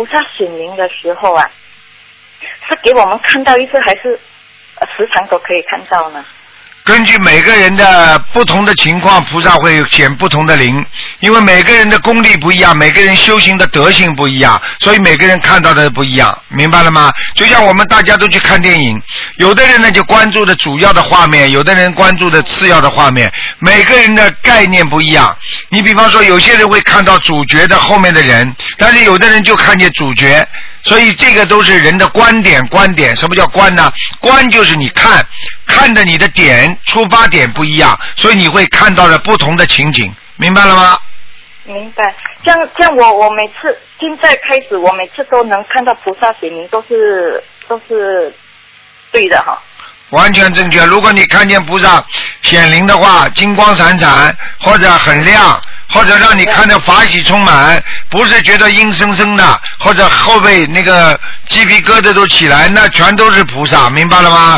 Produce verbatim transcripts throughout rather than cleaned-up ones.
菩萨显灵的时候啊，是给我们看到一次，还是时常都可以看到呢？ 根据每个人的不同的情况，菩萨会显不同的灵，因为每个人的功力不一样，每个人修行的德性不一样，所以每个人看到的不一样，明白了吗？就像我们大家都去看电影，有的人呢就关注的主要的画面，有的人关注的次要的画面，每个人的概念不一样。你比方说有些人会看到主角的后面的人，但是有的人就看见主角，所以这个都是人的观点。观点什么叫观呢？观就是你看看的你的点出发点不一样，所以你会看到的不同的情景，明白了吗？ 明白。这样这样我我每次现在开始，我每次都能看到菩萨显灵，都是都是对的哈。 完全正确。如果你看见菩萨显灵的话，金光闪闪或者很亮，或者让你看到法喜充满，不是觉得阴森森的，或者后背那个鸡皮疙瘩都起来，那全都是菩萨，明白了吗？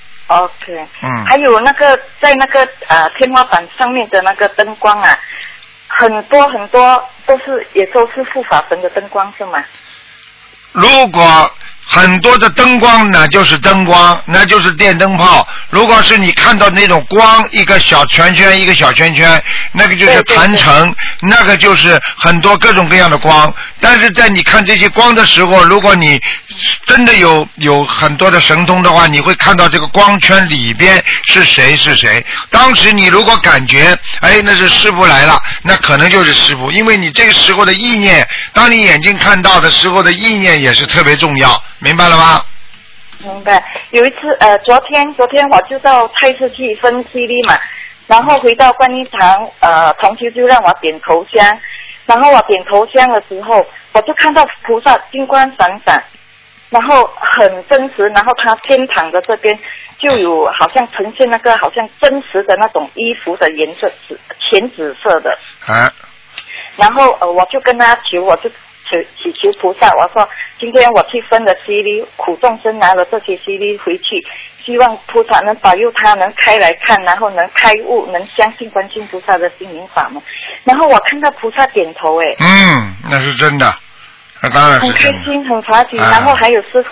OK。 嗯。 还有那个在那个呃天花板上面的那个灯光啊，很多很多都是也都是护法神的灯光是吗？ 如果很多的灯光呢，就是灯光，那就是电灯泡。如果是你看到那种光，一个小圈圈一个小圈圈，那个就是坛城，那个就是很多各种各样的光。但是在你看这些光的时候，如果你真的有有很多的神通的话，你会看到这个光圈里边是谁是谁。当时你如果感觉哎那是师父来了，那可能就是师父，因为你这个时候的意念，当你眼睛看到的时候的意念也是特别重要，明白了吗？ 明白。有一次呃昨天昨天我就到菜市去分 C D 嘛，然后回到观音堂，呃同修就让我点头香，然后我点头香的时候，我就看到菩萨金光闪闪，然后很真实，然后他天堂的这边就有好像呈现那个好像真实的那种衣服的颜色，紫浅紫色的。 啊。 然后呃我就跟他求，我就祈祈求菩萨，我说今天我去分了 C D， 苦众生拿了这些 C D 回去，希望菩萨能保佑他能开来看，然后能开悟，能相信观世音菩萨的心灵法门。然后我看到菩萨点头，哎， 嗯，那是真的，那当然是真的， 很开心，很法喜， 啊、 然后还有师父